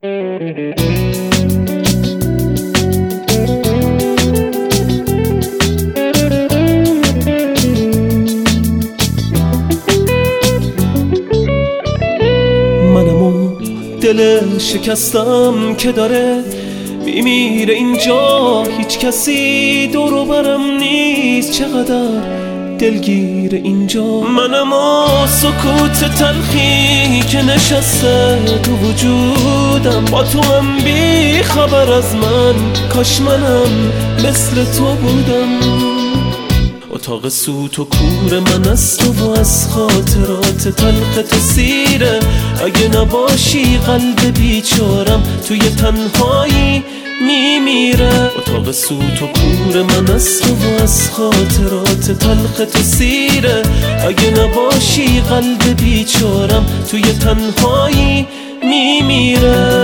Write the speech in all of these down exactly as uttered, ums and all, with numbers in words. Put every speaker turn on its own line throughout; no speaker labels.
منمو دل شکستم که داره میمیره اینجا، هیچ کسی دور و برم نیست، چقدر دلگیر اینجا. منمو سکوت تلخی که نشسته تو وجودم، با تو هم بی خبر از من، کاش منم مثل تو بودم. اتاق سوت و کور من از تو و از خاطرات تلخ تو سیره، اگه نباشی قلب بیچارم توی تنهایی میمیره. اتاق سوت و کور من از تو و از خاطرات تلخ تو سیره، اگه نباشی قلب بیچارم توی تنهایی میمیره.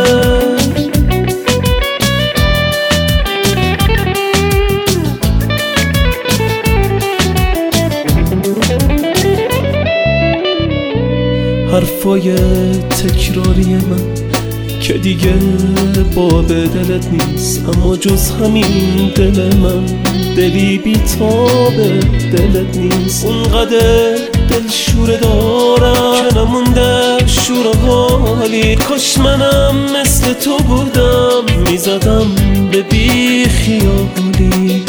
حرفای تکراری من که دیگه باب دلت نیست، اما جز همین دل من دلی بیتاب دلت نیست. اونقدر دل شوره دارم که نمونده شور و حالی، کاش منم مثل تو بودم، میزدم به بی خیالی.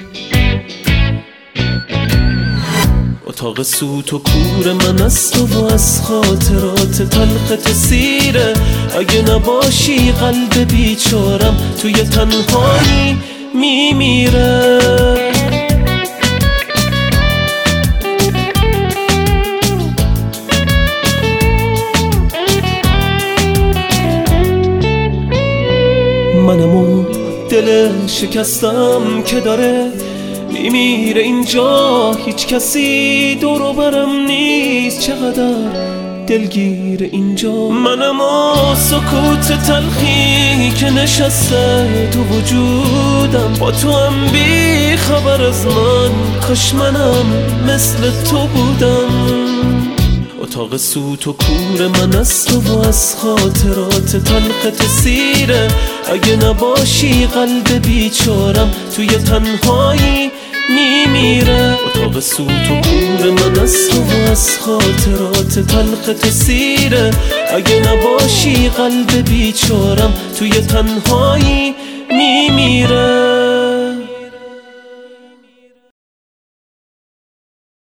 اتاق سوت و کور من از تو و از خاطرات تلخ تو سیره، اگه نباشی قلب بیچارم توی تنهایی میمیره. منمو دل شکستم که داره میمیره اینجا، هیچ کسی دور و برم نیست، چقدر دلگیر اینجا. منمو سکوت تلخی که نشسته تو وجودم، با تو هم بی خبر از من، کاش منم مثل تو بودم. اتاق سوت و کور من از تو و از خاطرات تلخ تو سیره، اگه نباشی قلب بیچارم توی تنهایی میمیره. اتاق سوت و کور من از تو و از خاطرات تلخ تو سیره، اگه نباشی قلب بیچارم توی تنهایی میمیره.